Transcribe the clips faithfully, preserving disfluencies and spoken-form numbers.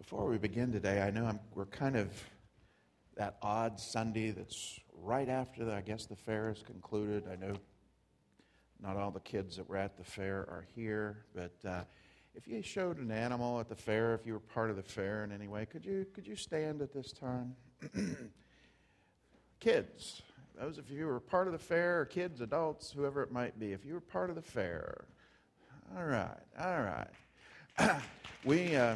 Before we begin today, I know I'm, we're kind of that odd Sunday that's right after, the, I guess, the fair is concluded. I know not all the kids that were at the fair are here, but uh, if you showed an animal at the fair, if you were part of the fair in any way, could you could you stand at this time? Kids, those of you who were part of the fair, or kids, adults, whoever it might be, if you were part of the fair, all right, all right. we... Um,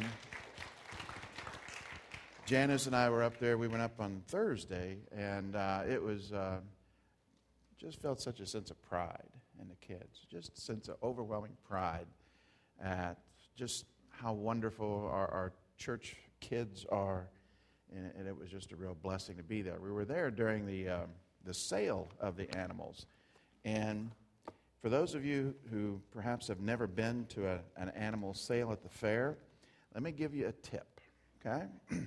Janice and I were up there. We went up on Thursday, and uh, it was uh, just felt such a sense of pride in the kids, just a sense of overwhelming pride at just how wonderful our, our church kids are, and, and it was just a real blessing to be there. We were there during the um, the sale of the animals, and for those of you who perhaps have never been to a, an animal sale at the fair, let me give you a tip, okay?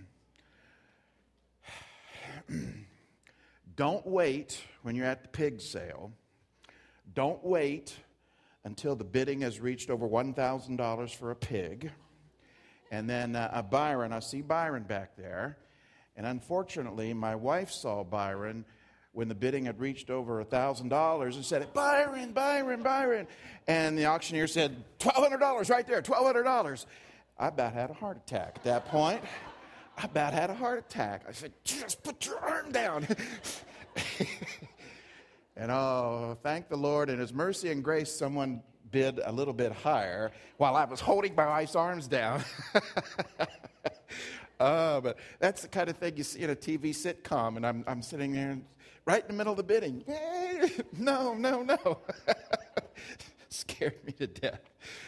Don't wait when you're at the pig sale. Don't wait until the bidding has reached over one thousand dollars for a pig. And then uh, a Byron, I see Byron back there. And unfortunately, my wife saw Byron when the bidding had reached over one thousand dollars and said, Byron, Byron, Byron. And the auctioneer said, twelve hundred dollars right there, twelve hundred dollars. I about had a heart attack at that point. I about had a heart attack. I said, just put your arm down. And oh, thank the Lord, in His mercy and grace, someone bid a little bit higher while I was holding my wife's arms down. uh, but that's the kind of thing you see in a T V sitcom, and I'm, I'm sitting there right in the middle of the bidding. No, no, no. Scared me to death.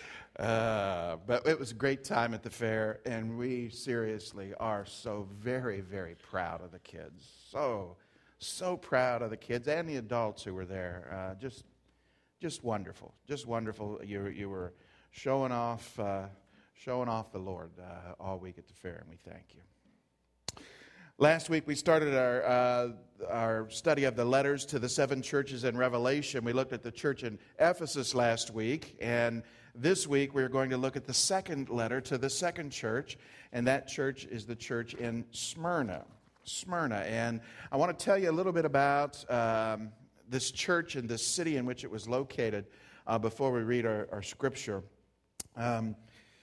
Uh, but it was a great time at the fair, and we seriously are so very, very proud of the kids. So, so proud of the kids and the adults who were there. Uh, just, just wonderful, just wonderful. You, you were showing off, uh, showing off the Lord uh, all week at the fair, and we thank you. Last week we started our uh, our study of the letters to the seven churches in Revelation. We looked at the church in Ephesus last week, and this week we're going to look at the second letter to the second church, and that church is the church in Smyrna. Smyrna, and I want to tell you a little bit about um, this church and this city in which it was located uh, before we read our, our scripture. Um,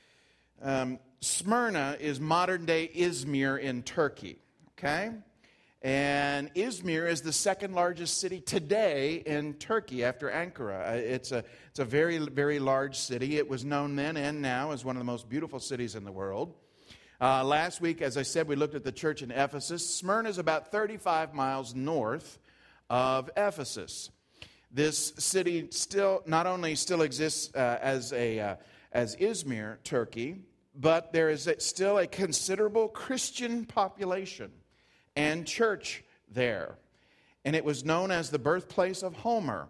um, Smyrna is modern-day Izmir in Turkey. Okay? And Izmir is the second largest city today in Turkey after Ankara. It's a, it's a very, very large city. It was known then and now as one of the most beautiful cities in the world. Uh, last week, as I said, we looked at the church in Ephesus. Smyrna is about thirty-five miles north of Ephesus. This city still not only still exists uh, as a uh, as Izmir, Turkey, but there is a, still a considerable Christian population and church there. And it was known as the birthplace of Homer.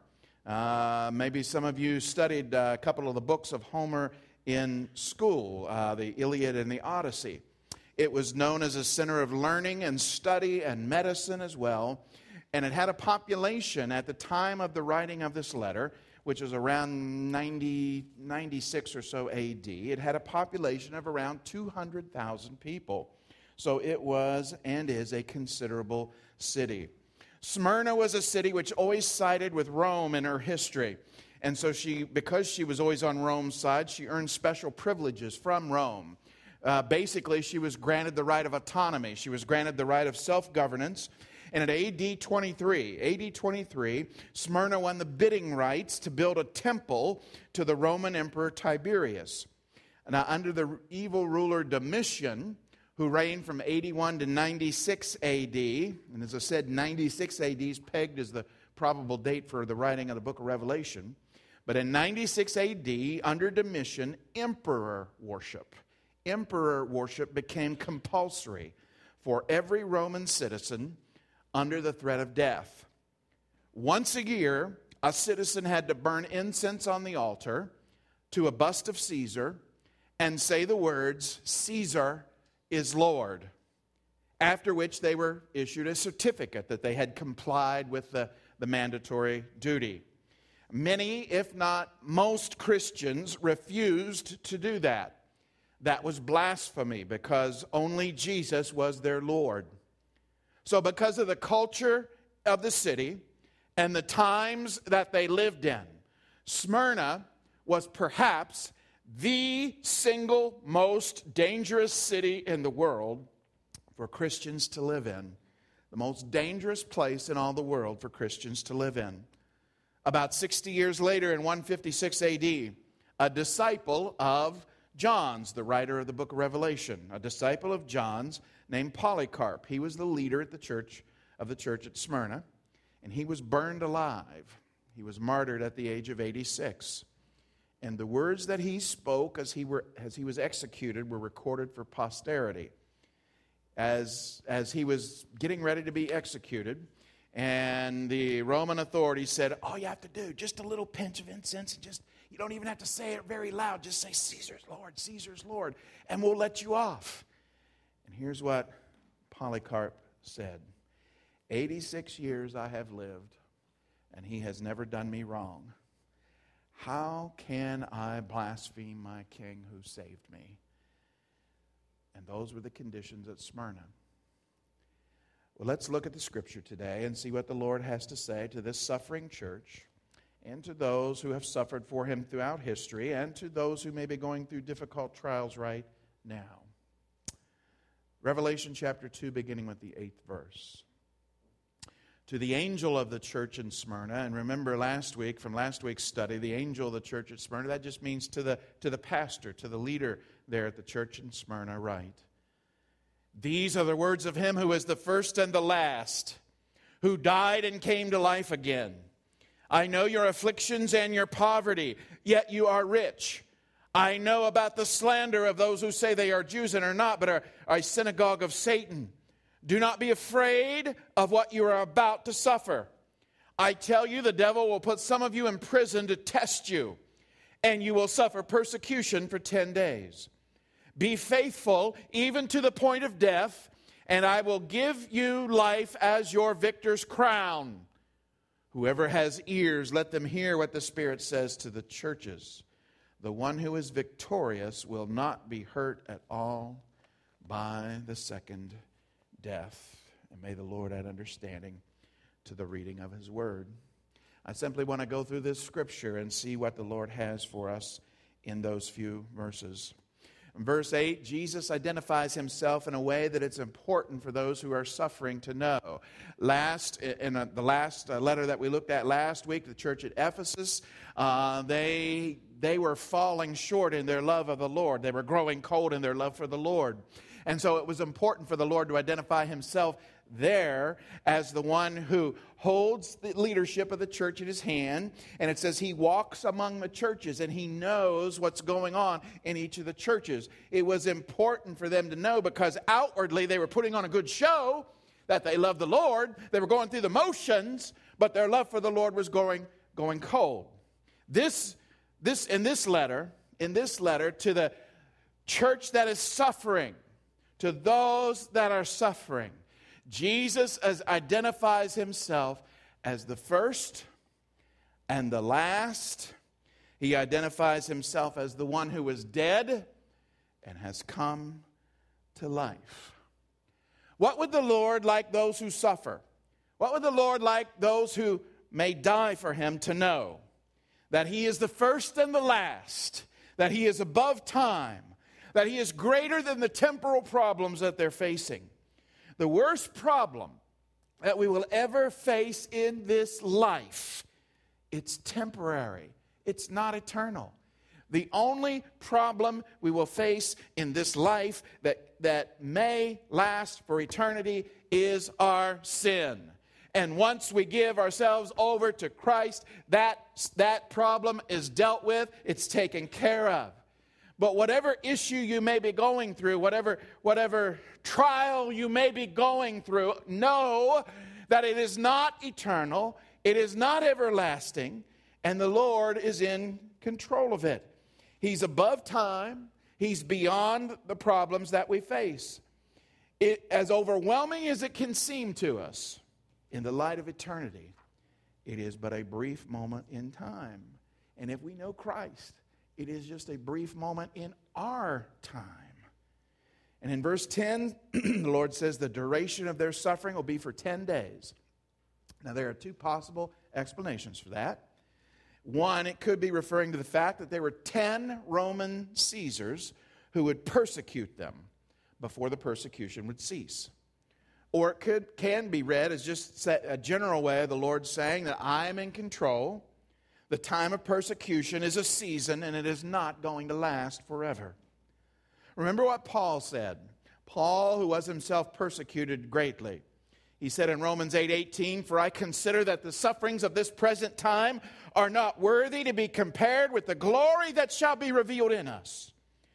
Uh, maybe some of you studied uh, a couple of the books of Homer in school, uh, the Iliad and the Odyssey. It was known as a center of learning and study and medicine as well. And it had a population at the time of the writing of this letter, which was around ninety, ninety-six or so A D. It had a population of around two hundred thousand people. So it was and is a considerable city. Smyrna was a city which always sided with Rome in her history. And so she, because she was always on Rome's side, she earned special privileges from Rome. Uh, basically, she was granted the right of autonomy. She was granted the right of self-governance. And at A D twenty-three, A D twenty-three, Smyrna won the bidding rights to build a temple to the Roman Emperor Tiberius. Now, under the evil ruler Domitian, who reigned from eighty-one to ninety-six A D, and as I said, ninety-six A D is pegged as the probable date for the writing of the book of Revelation. But in ninety-six A D, under Domitian, emperor worship, emperor worship became compulsory for every Roman citizen under the threat of death. Once a year, a citizen had to burn incense on the altar to a bust of Caesar and say the words, Caesar is Lord, after which they were issued a certificate that they had complied with the, the mandatory duty. Many, if not most Christians, refused to do that. That was blasphemy because only Jesus was their Lord. So because of the culture of the city and the times that they lived in, Smyrna was perhaps the single most dangerous city in the world for Christians to live in. The most dangerous place in all the world for Christians to live in. About sixty years later, in one fifty-six A D, a disciple of John's, the writer of the book of Revelation, a disciple of John's named Polycarp. He was the leader at the church of the church at Smyrna, and he was burned alive. He was martyred at the age of eighty-six. And the words that he spoke as he were as he was executed were recorded for posterity. As, as he was getting ready to be executed, and the Roman authorities said, all you have to do, just a little pinch of incense, and just you don't even have to say it very loud, just say, Caesar's Lord, Caesar's Lord, and we'll let you off. And here's what Polycarp said. eighty-six years I have lived, and he has never done me wrong. How can I blaspheme my king who saved me? And those were the conditions at Smyrna. Well, let's look at the scripture today and see what the Lord has to say to this suffering church and to those who have suffered for him throughout history and to those who may be going through difficult trials right now. Revelation chapter two, beginning with the eighth verse. To the angel of the church in Smyrna, and remember last week, from last week's study, the angel of the church at Smyrna, that just means to the, to the pastor, to the leader there at the church in Smyrna, write. These are the words of him who is the first and the last, who died and came to life again. I know your afflictions and your poverty, yet you are rich. I know about the slander of those who say they are Jews and are not, but are, are a synagogue of Satan. Do not be afraid of what you are about to suffer. I tell you, the devil will put some of you in prison to test you, and you will suffer persecution for ten days. Be faithful even to the point of death, and I will give you life as your victor's crown. Whoever has ears, let them hear what the Spirit says to the churches. The one who is victorious will not be hurt at all by the second death. And may the Lord add understanding to the reading of his word. I simply want to go through this scripture and see what the Lord has for us in those few verses. In verse eight, Jesus identifies himself in a way that it's important for those who are suffering to know. Last, in a, the last letter that we looked at last week, the church at Ephesus, uh, they, they were falling short in their love of the Lord. They were growing cold in their love for the Lord. And so it was important for the Lord to identify himself there as the one who holds the leadership of the church in his hand. And it says he walks among the churches and he knows what's going on in each of the churches. It was important for them to know because outwardly they were putting on a good show that they loved the Lord. They were going through the motions, but their love for the Lord was going, going cold. This, this, in this letter, in this letter to the church that is suffering, to those that are suffering, Jesus as identifies himself as the first and the last. He identifies himself as the one who was dead and has come to life. What would the Lord like those who suffer? What would the Lord like those who may die for him to know? That he is the first and the last, that he is above time, that he is greater than the temporal problems that they're facing. The worst problem that we will ever face in this life, it's temporary. It's not eternal. The only problem we will face in this life that, that may last for eternity is our sin. And once we give ourselves over to Christ, that, that problem is dealt with. It's taken care of. But whatever issue you may be going through, whatever, whatever trial you may be going through, know that it is not eternal, it is not everlasting, and the Lord is in control of it. He's above time. He's beyond the problems that we face. It, as overwhelming as it can seem to us, in the light of eternity, it is but a brief moment in time. And if we know Christ, It is just a brief moment in our time. And in verse ten, the Lord says the duration of their suffering will be for ten days. Now, there are two possible explanations for that. One, it could be referring to the fact that there were ten Roman Caesars who would persecute them before the persecution would cease. Or it could can be read as just a general way of the Lord saying that I am in control. The time of persecution is a season, and it is not going to last forever. Remember what Paul said. Paul, who was himself persecuted greatly. He said in Romans eight eighteen, "For I consider that the sufferings of this present time are not worthy to be compared with the glory that shall be revealed in us."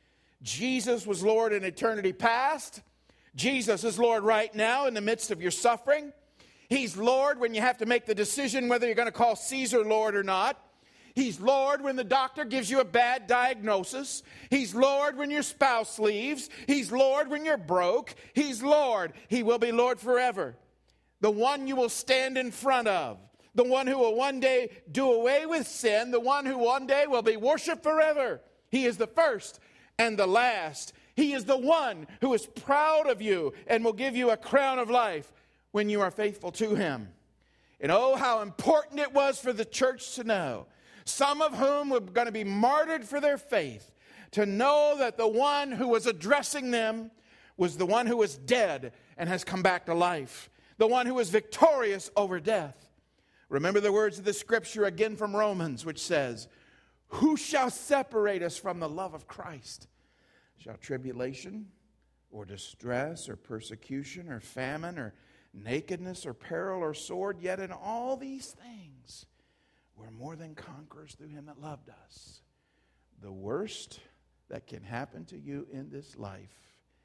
Jesus was Lord in eternity past. Jesus is Lord right now in the midst of your suffering. He's Lord when you have to make the decision whether you're going to call Caesar Lord or not. He's Lord when the doctor gives you a bad diagnosis. He's Lord when your spouse leaves. He's Lord when you're broke. He's Lord. He will be Lord forever. The one you will stand in front of. The one who will one day do away with sin. The one who one day will be worshiped forever. He is the first and the last. He is the one who is proud of you and will give you a crown of life when you are faithful to Him. And oh, how important it was for the church to know, some of whom were going to be martyred for their faith, to know that the one who was addressing them was the one who was dead and has come back to life, the one who was victorious over death. Remember the words of the scripture again from Romans, which says, "Who shall separate us from the love of Christ? Shall tribulation or distress or persecution or famine or nakedness or peril or sword? Yet in all these things we're more than conquerors through Him that loved us." The worst that can happen to you in this life,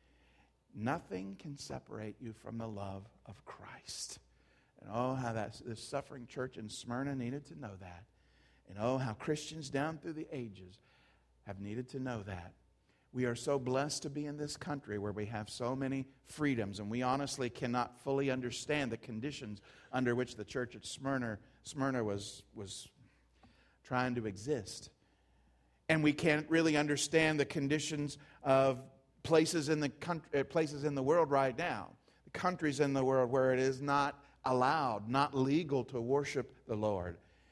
nothing can separate you from the love of Christ. And oh, how that this suffering church in Smyrna needed to know that. And oh, how Christians down through the ages have needed to know that. We are so blessed to be in this country where we have so many freedoms, and we honestly cannot fully understand the conditions under which the church at Smyrna, Smyrna was, was trying to exist. And we can't really understand the conditions of places in the country, places in the world right now, the countries in the world where it is not allowed, not legal to worship the Lord.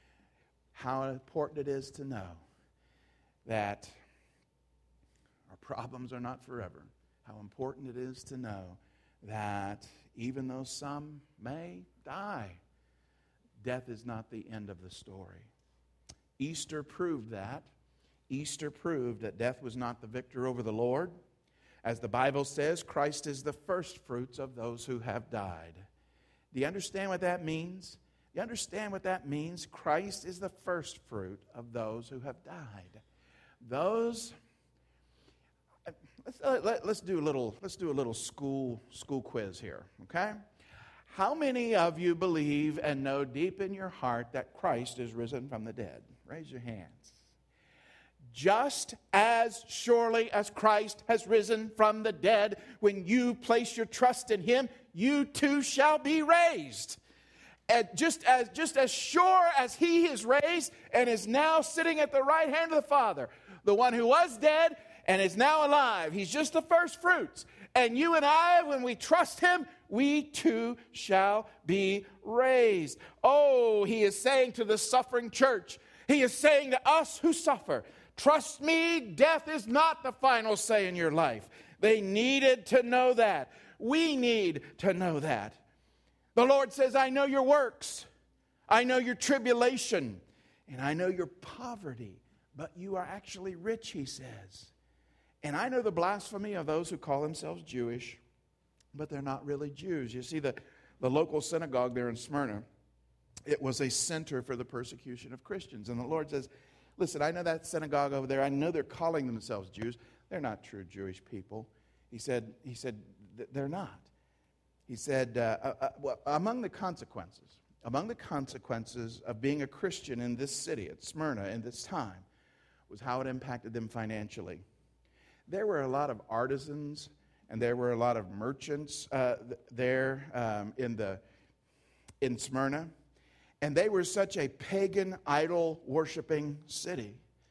How important it is to know that our problems are not forever. How important it is to know that even though some may die, death is not the end of the story. Easter proved that. Easter proved that death was not the victor over the Lord. As the Bible says, Christ is the first fruits of those who have died. Do you understand what that means? You understand what that means? Christ is the first fruit of those who have died. Those, let's, let, let's do a little, let's do a little school, school quiz here, okay? How many of you believe and know deep in your heart that Christ is risen from the dead? Raise your hands. Just as surely as Christ has risen from the dead, when you place your trust in Him, you too shall be raised. And just as, just as sure as He is raised and is now sitting at the right hand of the Father, the one who was dead and is now alive, He's just the first fruits. And you and I, when we trust Him, we too shall be raised. Oh, He is saying to the suffering church, He is saying to us who suffer, trust me, death is not the final say in your life. They needed to know that. We need to know that. The Lord says, I know your works. I know your tribulation. And I know your poverty. But you are actually rich, He says. And I know the blasphemy of those who call themselves Jewish, but they're not really Jews. You see, the, the local synagogue there in Smyrna, it was a center for the persecution of Christians. And the Lord says, listen, I know that synagogue over there. I know they're calling themselves Jews. They're not true Jewish people. He said, he said they're not. He said, uh, uh, uh, well, among the consequences, among the consequences of being a Christian in this city, at Smyrna, in this time, was how it impacted them financially. There were a lot of artisans, and there were a lot of merchants uh, th- there um, in the in Smyrna. And they were such a pagan, idol-worshiping city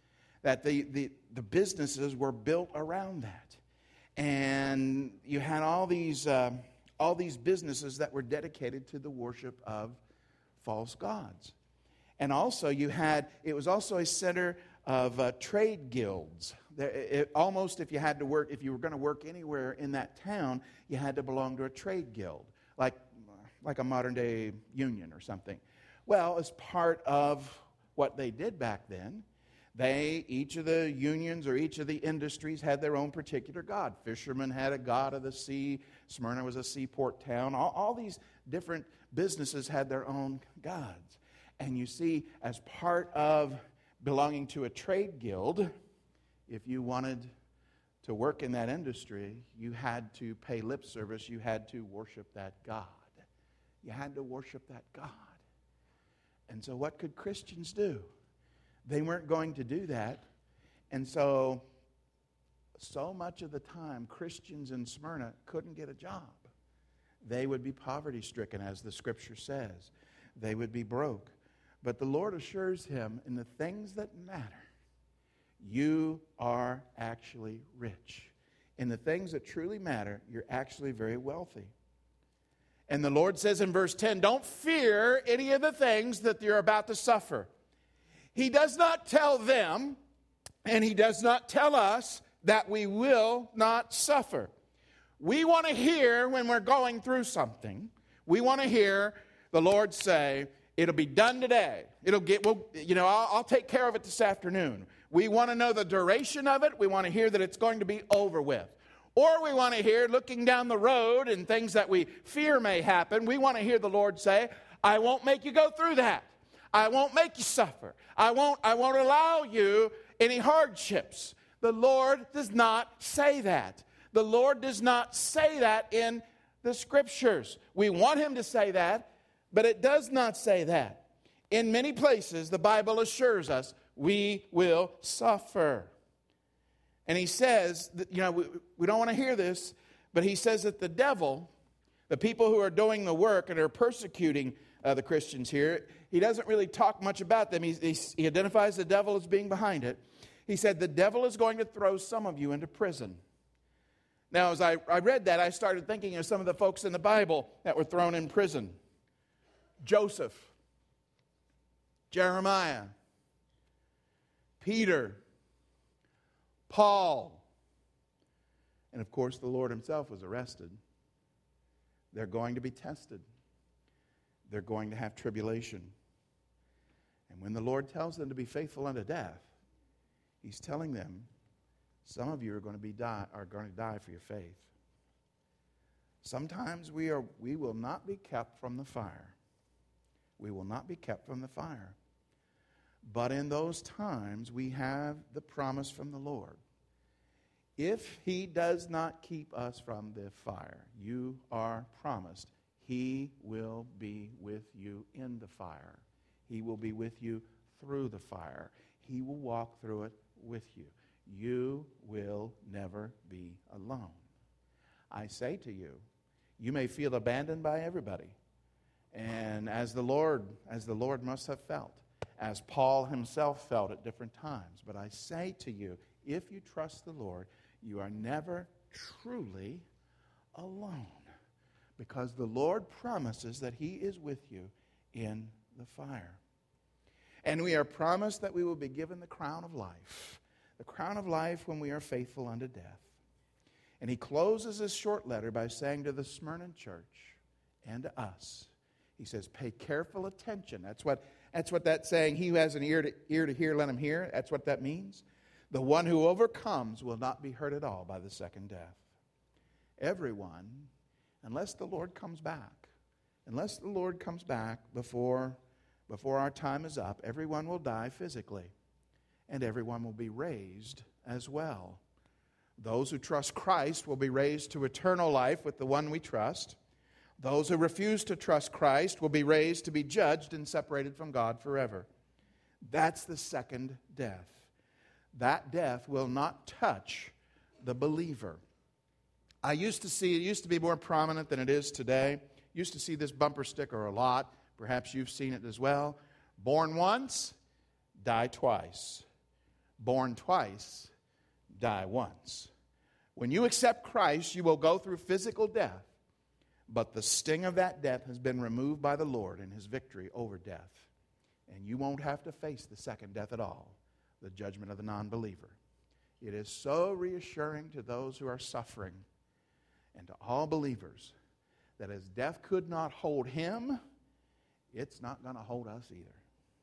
that the, the, the businesses were built around that. And you had all these, uh, all these businesses that were dedicated to the worship of false gods. And also you had, it was also a center of uh, trade guilds. There, it, almost if you had to work, if you were going to work anywhere in that town, you had to belong to a trade guild, like, like a modern day union or something. Well, as part of what they did back then, they, each of the unions or each of the industries had their own particular god. Fishermen had a god of the sea. Smyrna was a seaport town. All, all these different businesses had their own gods. And you see, as part of belonging to a trade guild, if you wanted to work in that industry, you had to pay lip service. You had to worship that God. You had to worship that God. And so what could Christians do? They weren't going to do that. And so, so much of the time, Christians in Smyrna couldn't get a job. They would be poverty-stricken, as the Scripture says. They would be broke. But the Lord assures him, in the things that matter, you are actually rich. In the things that truly matter, you're actually very wealthy. And the Lord says in verse ten, don't fear any of the things that you're about to suffer. He does not tell them, and he does not tell us that we will not suffer. We want to hear when we're going through something, we want to hear the Lord say, it'll be done today. It'll get, well, you know, I'll, I'll take care of it this afternoon. We want to know the duration of it. We want to hear that it's going to be over with. Or we want to hear, looking down the road and things that we fear may happen, we want to hear the Lord say, I won't make you go through that. I won't make you suffer. I won't, I won't allow you any hardships. The Lord does not say that. The Lord does not say that in the Scriptures. We want him to say that, but it does not say that. In many places, the Bible assures us we will suffer. And he says, that, you know, we, we don't want to hear this, but he says that the devil, the people who are doing the work and are persecuting uh, the Christians here, he doesn't really talk much about them. He, he, he identifies the devil as being behind it. He said, the devil is going to throw some of you into prison. Now, as I, I read that, I started thinking of some of the folks in the Bible that were thrown in prison. Joseph, Jeremiah, Peter, Paul, and of course the Lord himself was arrested. They're going to be tested. They're going to have tribulation. And when the Lord tells them to be faithful unto death, he's telling them, some of you are going to be die, are going to die for your faith. Sometimes we are we will not be kept from the fire. We will not be kept from the fire. But in those times, we have the promise from the Lord. If he does not keep us from the fire, you are promised he will be with you in the fire. He will be with you through the fire. He will walk through it with you. You will never be alone. I say to you, you may feel abandoned by everybody. And as the Lord, as the Lord must have felt, as Paul himself felt at different times. But I say to you, if you trust the Lord, you are never truly alone. Because the Lord promises that he is with you in the fire. And we are promised that we will be given the crown of life. The crown of life when we are faithful unto death. And he closes his short letter by saying to the Smyrna church and to us, he says, pay careful attention. That's what, that's what that saying, he who has an ear to, ear to hear, let him hear. That's what that means. The one who overcomes will not be hurt at all by the second death. Everyone, unless the Lord comes back, unless the Lord comes back before, before our time is up, everyone will die physically. And everyone will be raised as well. Those who trust Christ will be raised to eternal life with the one we trust. Those who refuse to trust Christ will be raised to be judged and separated from God forever. That's the second death. That death will not touch the believer. I used to see, it used to be more prominent than it is today. Used to see this bumper sticker a lot. Perhaps you've seen it as well. Born once, die twice. born twice, die once. When you accept Christ, you will go through physical death, but the sting of that death has been removed by the Lord in His victory over death. And you won't have to face the second death at all, the judgment of the non-believer. It is so reassuring to those who are suffering and to all believers that as death could not hold Him, it's not going to hold us either.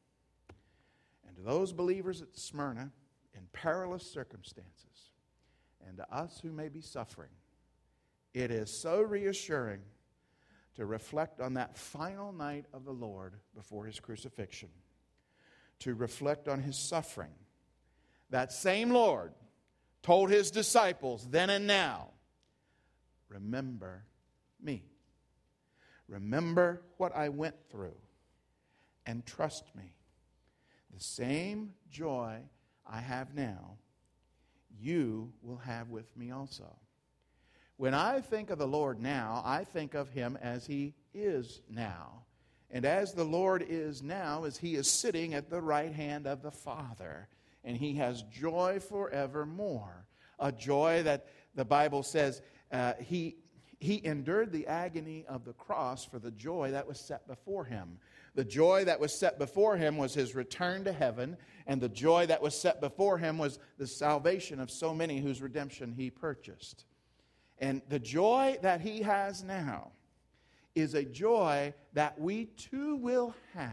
And to those believers at Smyrna in perilous circumstances, and to us who may be suffering, it is so reassuring to reflect on that final night of the Lord before His crucifixion, to reflect on His suffering. That same Lord told His disciples then and now, remember me. Remember what I went through and trust me. The same joy I have now, you will have with me also. When I think of the Lord now, I think of Him as He is now. And as the Lord is now, as He is sitting at the right hand of the Father. And He has joy forevermore. A joy that the Bible says uh, He He endured the agony of the cross for the joy that was set before Him. The joy that was set before Him was His return to heaven, and the joy that was set before Him was the salvation of so many whose redemption He purchased. And the joy that He has now is a joy that we too will have.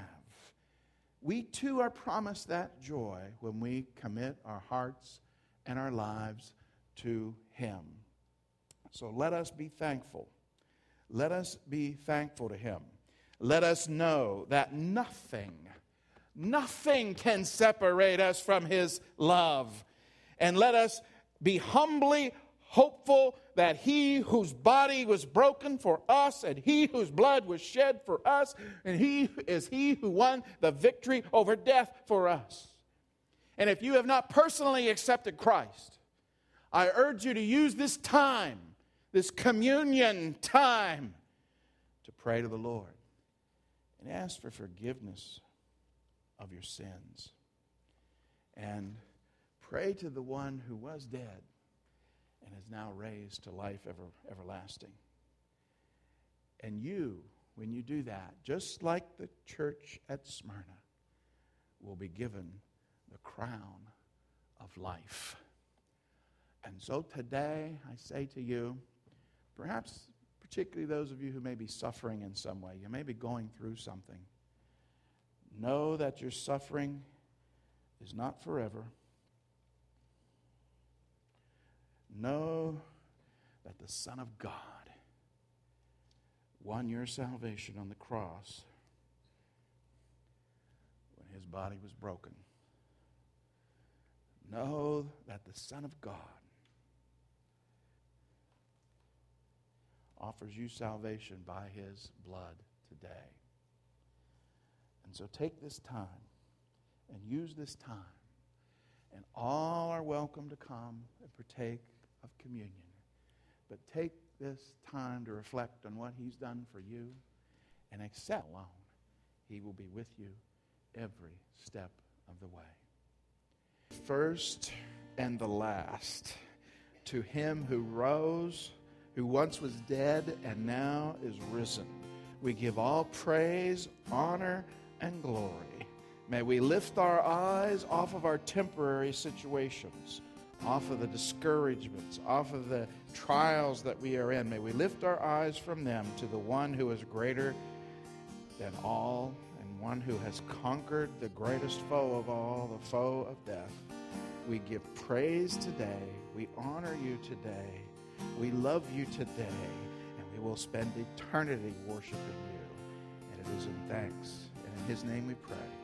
We too are promised that joy when we commit our hearts and our lives to Him. So let us be thankful. Let us be thankful to Him. Let us know that nothing, nothing can separate us from His love. And let us be humbly hopeful that He whose body was broken for us, and He whose blood was shed for us, and He is He who won the victory over death for us. And if you have not personally accepted Christ, I urge you to use this time, this communion time, to pray to the Lord and ask for forgiveness of your sins. And pray to the one who was dead and is now raised to life ever, everlasting. And you, when you do that, just like the church at Smyrna, will be given the crown of life. And so today, I say to you, perhaps particularly those of you who may be suffering in some way, you may be going through something, know that your suffering is not forever. Know that the Son of God won your salvation on the cross when His body was broken. Know that the Son of God offers you salvation by His blood today. And so take this time and use this time. And all are welcome to come and partake of communion. But take this time to reflect on what He's done for you and accept alone. He will be with you every step of the way. First and the last, to Him who rose, who once was dead and now is risen, we give all praise, honor, and glory. May we lift our eyes off of our temporary situations, off of the discouragements, off of the trials that we are in. May we lift our eyes from them to the one who is greater than all, and one who has conquered the greatest foe of all, the foe of death. We give praise today. We honor you today. We love you today. And we will spend eternity worshiping you. And it is in thanks. And in His name we pray.